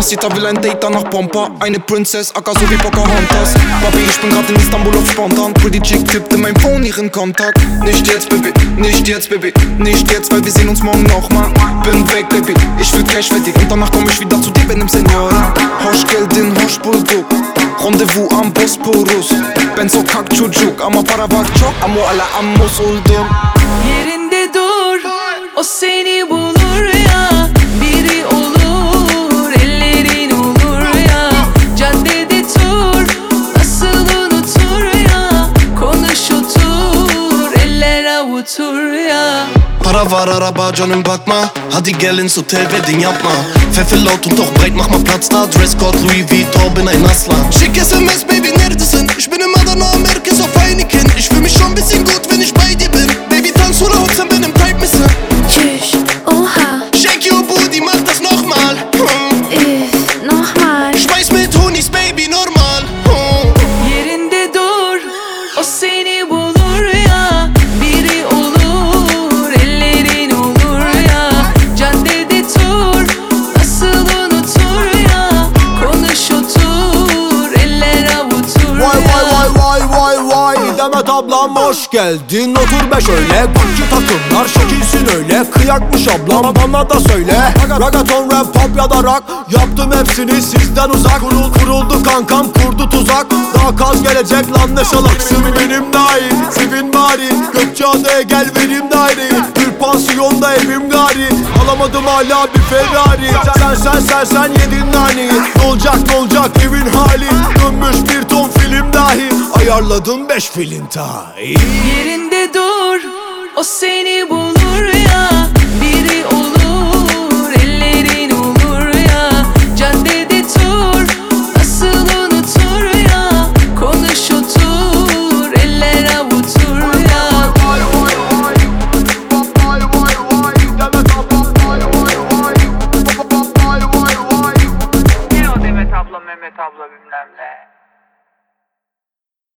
Mamacita will ein Date, danach Pompa. Eine Princess, Akka so wie Pocahontas. Papi, ich bin grad in Istanbul auf spontan. Pretty Chick tippte mein Phone ihren Kontakt. Nicht jetzt, Baby, nicht jetzt, Baby, nicht jetzt, weil wir sehen uns morgen nochmal. Bin weg, Baby, ich will Cash fertig. Und danach komm ich wieder zu dir, benim Senora. Hoş geldin, hoş bulduk. Rendezvous am Bosporus. Ben sokak çocuk ama para var çok. Ama ala ammus oldum. Yerinde dur, o seni bulur ya. Biri olur, ellerin olur ya. Caddede tur, nasıl unutur ya. Konuş otur, eller avutur ya. Para var, araba, canım bakma. Hadi gelin zu Telvedin yapma. Pfeffer laut und doch breit, mach mal Platz da. Dresscode Louis Vuitton, bin ein Aslan. Schick SMS, Baby, neredesin? Ich bin im Adana, Merkez auf Heineken. Ich fühl mich schon ein bisschen gut, wenn ich bei dir bin. Baby, tanz oder hoch, sen benim Type misin? Tschüss, oha, Shake your booty, mach das nochmal. nochmal. Schmeiß mit Honis, Baby, normal. Yerinde dur, o seni bulur ya. Biri olur, ellerin olur ya. Caddede tur, nasıl unutur ya. Konuş otur, eller avutur Vay ya. vay vay vay vay vay Demet ablam hoş geldin, otur be şöyle. Bakçı takımlar şekilsin öyle. Kıyakmış ablam bana da söyle. Ragaton, rap, pop ya da rock. Yaptım hepsini sizden uzak. Kuruldu kankam, kurdu tuzak. Daha kaz gelecek lan ne salaksın. Benim dahi sevin bari. Gökçeada'ya gel vereyim daireyi. Bir pansiyonda evim gari. Alamadım hala bir Ferrari. Sen yedin naneyi. Ne olacak evin hali. Dönmüş bir ton film dahi. Ayarladım 5 film tahi. Yerinde dur, o seni bulur ya.